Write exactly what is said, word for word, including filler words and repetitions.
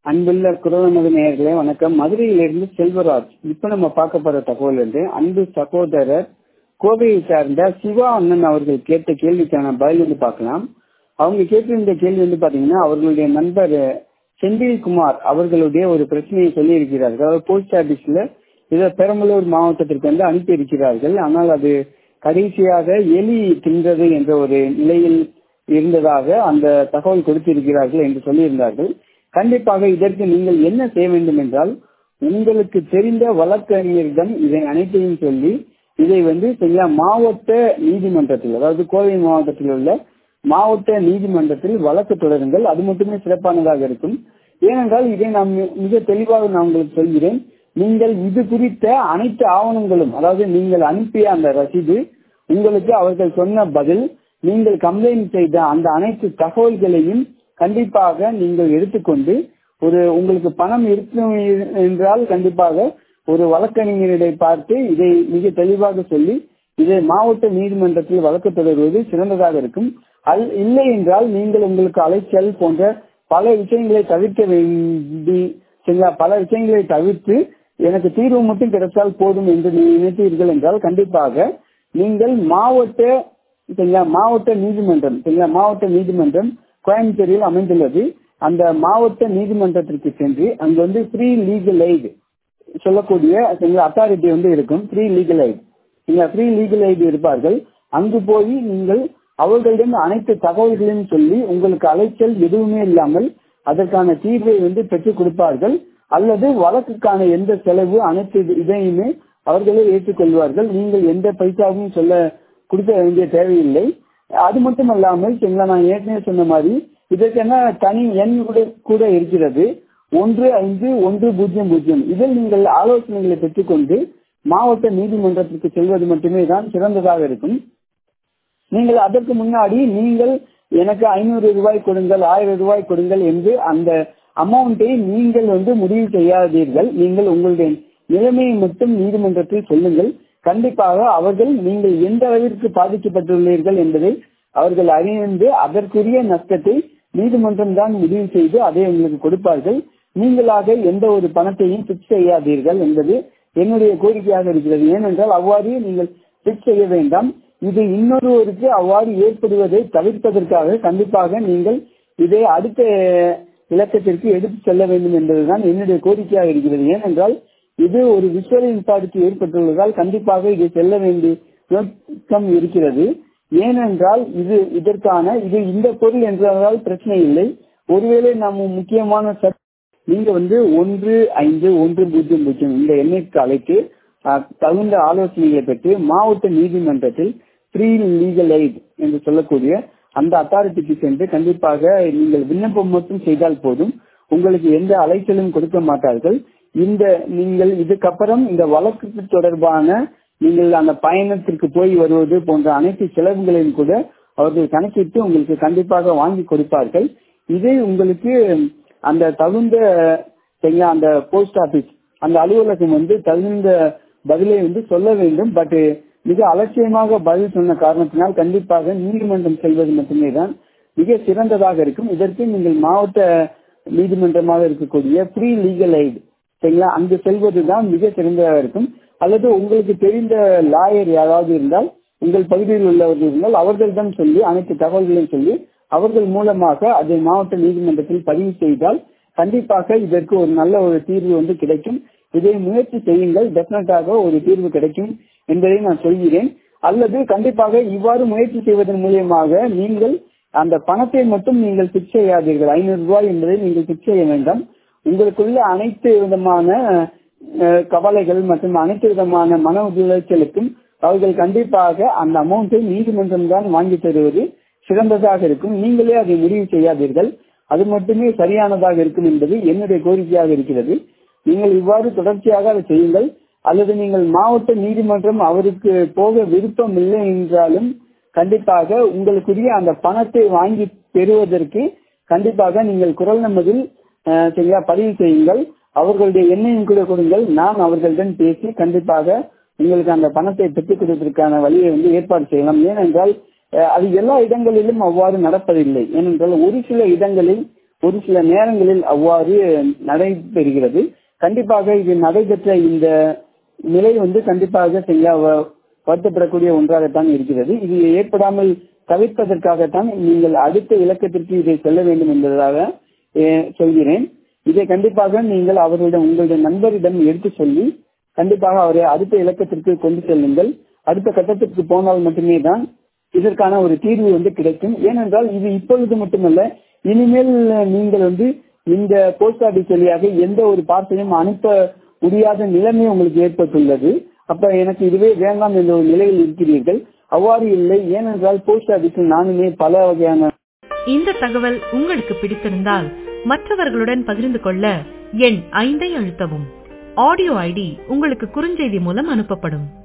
அன்புள்ள குரவனது நேயர்களே வணக்கம். மதுரையிலிருந்து செல்வராஜ். இப்ப நம்ம பார்க்க போற தகவல் வந்து அன்பு சகோதரர் கோவையை சார்ந்த சிவா அண்ணன் அவர்கள் கேட்ட கேள்விக்கான பதில் வந்து பார்க்கலாம். அவங்க கேட்டிருந்த கேள்வி வந்து பாத்தீங்கன்னா, அவர்களுடைய நண்பர் செந்தில்குமார் அவர்களுடைய ஒரு பிரச்சனையை சொல்லி இருக்கிறார்கள். அதாவது போஸ்ட் ஆபீஸ்ல இதை பெரம்பலூர் மாவட்டத்திற்கு வந்து அனுப்பி இருக்கிறார்கள். ஆனால் அது கடைசியாக எலி தின்றது என்ற ஒரு நிலையில் இருந்ததாக அந்த தகவல் கொடுத்திருக்கிறார்கள் என்று சொல்லியிருந்தார்கள். கண்டிப்பாக இதற்கு நீங்கள் என்ன செய்ய வேண்டும் என்றால், உங்களுக்கு தெரிந்த வழக்கறிஞரிடம் இதை அனைத்தையும் சொல்லி இதை வந்து சரியா மாவட்ட நீதிமன்றத்தில், அதாவது கோவை மாவட்டத்தில் உள்ள மாவட்ட நீதிமன்றத்தில் வழக்கு தொடருங்கள். அது மட்டுமே சிறப்பானதாக இருக்கும். ஏனென்றால் இதை நான் மிக தெளிவாக நான் உங்களுக்கு சொல்கிறேன். நீங்கள் இது குறித்த அனைத்து ஆவணங்களும், அதாவது நீங்கள் அனுப்பிய அந்த ரசீது, உங்களுக்கு அவர்கள் சொன்ன பதில், நீங்கள் கம்ப்ளைண்ட் செய்த அந்த அனைத்து தகவல்களையும் கண்டிப்பாக நீங்கள் எடுத்துக்கொண்டு ஒரு உங்களுக்கு பணம் இருக்கும் என்றால் கண்டிப்பாக ஒரு வழக்கறிஞரை பார்த்து இதை மிக தெளிவாக சொல்லி இதை மாவட்ட நீதிமன்றத்தில் வழக்கு தொடர்வது சிறந்ததாக இருக்கும். அது இல்லை என்றால் நீங்கள் உங்களுக்கு அலைச்சல் போன்ற பல விஷயங்களை தவிர்க்க வேண்டி சரிங்களா பல விஷயங்களை தவிர்த்து எனக்கு தீர்வு மட்டும் கிடைத்தால் போதும் என்று நினைத்தீர்கள் என்றால் கண்டிப்பாக நீங்கள் மாவட்ட சரிங்களா மாவட்ட நீதிமன்றம் சரிங்களா மாவட்ட நீதிமன்றம் கோயம்புத்தூரில் அமைந்துள்ளது. அந்த மாவட்ட நீதிமன்றத்திற்கு சென்று அங்கு வந்து ஃப்ரீ லீகல் எய்ட் சொல்லக்கூடிய அத்தாரிட்டி வந்து இருக்கும். Free legal aid free legal aid இருப்பார்கள். அங்கு போய் நீங்கள் அவர்களிடம் அனைத்து தகவல்களையும் சொல்லி உங்களுக்கு அலைச்சல் எதுவுமே இல்லாமல் அதற்கான தீர்வை வந்து பெற்றுக் கொடுப்பார்கள். அல்லது வழக்குக்கான எந்த செலவு அனைத்து இதையுமே அவர்களே ஏற்றுக்கொள்வார்கள். நீங்கள் எந்த பைசாவும் சொல்ல கொடுக்க வேண்டிய தேவையில்லை. அது மட்டும் அல்லாமல் நான் ஏற்கனவே சொன்ன மாதிரி இதற்கென தனி எண் கூட இருக்கிறது, ஒன்று ஐந்து ஒன்று பூஜ்ஜியம் பூஜ்ஜியம். இதில் நீங்கள் ஆலோசனைகளை பெற்றுக்கொண்டு மாவட்ட நீதிமன்றத்திற்கு செல்வது மட்டுமே தான் சிறந்ததாக இருக்கும். நீங்கள் அதற்கு முன்னாடி நீங்கள் எனக்கு ஐநூறு ரூபாய் கொடுங்கள், ஆயிரம் ரூபாய் கொடுங்கள் என்று அந்த அமௌண்டை நீங்கள் வந்து முடிவு செய்யாதீர்கள். நீங்கள் உங்களுடைய நிலைமையை மட்டும் நீதிமன்றத்தில் சொல்லுங்கள். கண்டிப்பாக அவர்கள் நீங்கள் எந்த அளவிற்கு பாதிக்கப்பட்டுள்ளீர்கள் என்பதை அவர்கள் அறிந்து அதற்குரிய நஷ்டத்தை நீதிமன்றம் தான் முடிவு செய்து அதை உங்களுக்கு கொடுப்பார்கள். நீங்களாக எந்த ஒரு பணத்தையும் பிக்ஸ் செய்யாதீர்கள் என்பது என்னுடைய கோரிக்கையாக இருக்கிறது. ஏனென்றால் அவ்வாறு நீங்கள் பிக்ஸ் செய்ய வேண்டாம். இது இன்னொருவருக்கு அவ்வாறு ஏற்படுவதை தவிர்ப்பதற்காக கண்டிப்பாக நீங்கள் இதை அடுத்த இலக்கத்திற்கு எடுத்து செல்ல வேண்டும் என்பதுதான் என்னுடைய கோரிக்கையாக இருக்கிறது. ஏனென்றால் இது ஒரு விஷுவல் இம்பாக்ட் ஏற்பட்டுள்ளதால் கண்டிப்பாக இதை செல்ல வேண்டிய நோக்கம் இருக்கிறது. ஏனென்றால் இது இதற்கான இது இந்த பொருள் என்றால் பிரச்சனை இல்லை. ஒருவேளை நம்ம முக்கியமான நீங்க வந்து ஒன்று ஐந்து ஒன்று பூஜ்ஜியம் பூஜ்ஜியம் இந்த எண்ணிற்கு அழைத்து தகுந்த ஆலோசனைகளை பெற்று மாவட்ட நீதிமன்றத்தில் ஃப்ரீ லீகல் எய்ட் என்று சொல்லக்கூடிய அந்த அத்தாரிட்டிக்கு சென்று கண்டிப்பாக நீங்கள் விண்ணப்பம் மட்டும் செய்தால் போதும். உங்களுக்கு எந்த அலைச்சலும் கொடுக்க மாட்டார்கள். இந்த நீங்கள் இதுக்கப்புறம் இந்த வழக்கு தொடர்பான நீங்கள் அந்த பயணத்திற்கு போய் வருவது போன்ற அனைத்து செலவுகளையும் கூட அவர்கள் கணக்கிட்டு உங்களுக்கு கண்டிப்பாக வாங்கி கொடுப்பார்கள். இதை உங்களுக்கு அந்த தகுந்த அந்த போஸ்ட் ஆபீஸ் அந்த அலுவலகம் வந்து தகுந்த பதிலை வந்து சொல்ல வேண்டும். பட் மிக அலட்சியமாக பதில் சொன்ன காரணத்தினால் கண்டிப்பாக நீதிமன்றம் செல்வது மட்டுமே தான் மிக சிறந்ததாக இருக்கும். இதற்கு நீங்கள் மாவட்ட நீதிமன்றமாக இருக்கக்கூடிய ஃப்ரீ லீகல் எய்ட் சரிங்களா அங்கு செல்வதுதான் மிக சிறந்ததாக இருக்கும். அல்லது உங்களுக்கு தெரிந்த லாயர் யாராவது இருந்தால் உங்கள் பகுதியில் உள்ளவர்கள் இருந்தால் அவர்களிடம் சொல்லி அனைத்து தகவல்களையும் சொல்லி அவர்கள் மூலமாக அதை மாவட்ட நீதிமன்றத்தில் பதிவு செய்தால் கண்டிப்பாக இதற்கு ஒரு நல்ல ஒரு தீர்வு வந்து கிடைக்கும். இதை முயற்சி செய்யுங்கள், டெஃபினட்டாக ஒரு தீர்வு கிடைக்கும் என்பதை நான் சொல்கிறேன். அல்லது கண்டிப்பாக இவ்வாறு முயற்சி செய்வதன் மூலியமாக நீங்கள் அந்த பணத்தை மட்டும் நீங்கள் பிக்ஸ் செய்யாதீர்கள். ஐநூறு ரூபாய் என்பதை நீங்கள் பிக்ஸ் செய்ய வேண்டாம். உங்களுக்குள்ள அனைத்து விதமான கவலைகள் மற்றும் அனைத்து விதமான மன உளைச்சலுக்கும் அவர்கள் கண்டிப்பாக அந்த அமௌண்டை நீதிமன்றம் தான் வாங்கி தருவது சிறந்ததாக இருக்கும். நீங்களே அதை முடிவு செய்யாதீர்கள். அது மட்டுமே சரியானதாக இருக்கும் என்பது என்னுடைய கோரிக்கையாக இருக்கிறது. நீங்கள் இவ்வாறு தொடர்ச்சியாக அதை செய்யுங்கள். அல்லது நீங்கள் மாவட்ட நீதிமன்றம் அவருக்கு போக விருப்பம் இல்லை என்றாலும் கண்டிப்பாக உங்களுக்குரிய அந்த பணத்தை வாங்கி பெறுவதற்கு கண்டிப்பாக நீங்கள் குரல் நமதில் சரியா பதிவு செய்யுங்கள். அவர்களுடைய எண்ணையும் கூட கொடுங்கள். நான் அவர்களிடம் பேசி கண்டிப்பாக உங்களுக்கு அந்த பணத்தை பெற்றுக் கொடுப்பதற்கான வழியை வந்து ஏற்பாடு செய்யலாம். ஏனென்றால் அது எல்லா இடங்களிலும் அவ்வாறு நடப்பதில்லை. ஏனென்றால் ஒரு சில இடங்களில் ஒரு சில நேரங்களில் அவ்வாறு நடைபெறுகிறது. கண்டிப்பாக இது நடைபெற்ற இந்த நிலை வந்து கண்டிப்பாக செய்ய வருத்தப்படக்கூடிய ஒன்றாகத்தான் இருக்கிறது. இது ஏற்படாமல் தவிர்ப்பதற்காகத்தான் நீங்கள் அடுத்த இலக்கத்திற்கு இதை செல்ல வேண்டும் என்பதாக சொல்கிறேன். இதை கண்டிப்பாக நீங்கள் அவர்களிடம் உங்களுடைய நண்பரிடம் எடுத்து சொல்லி கண்டிப்பாக அவரை அடுத்த இலக்கத்திற்கு கொண்டு செல்லுங்கள். அடுத்த கட்டத்திற்கு போனால் மட்டுமே தான் இதற்கான ஒரு தீர்வு வந்து கிடைக்கும். ஏனென்றால் இது இப்பொழுது மட்டுமல்ல, இனிமேல் நீங்கள் வந்து இந்த போஸ்ட் ஆபீஸ் வழியாக எந்த ஒரு பார்சலையும் அனுப்ப முடியாத நிலைமை உங்களுக்கு ஏற்பட்டுள்ளது. அப்ப எனக்கு இதுவே வேண்டாம் என்ற ஒரு நிலையில் இருக்கிறீர்கள். அவ்வாறு இல்லை. ஏனென்றால் போஸ்ட் ஆபீஸில் நானுமே பல வகையான. இந்த தகவல் உங்களுக்கு பிடித்திருந்தால் மற்றவர்களுடன் பகிர்ந்து கொள்ள எண் ஐந்தை அழுத்தவும். ஆடியோ ஐடி உங்களுக்கு குறுஞ்செய்தி மூலம் அனுப்பப்படும்.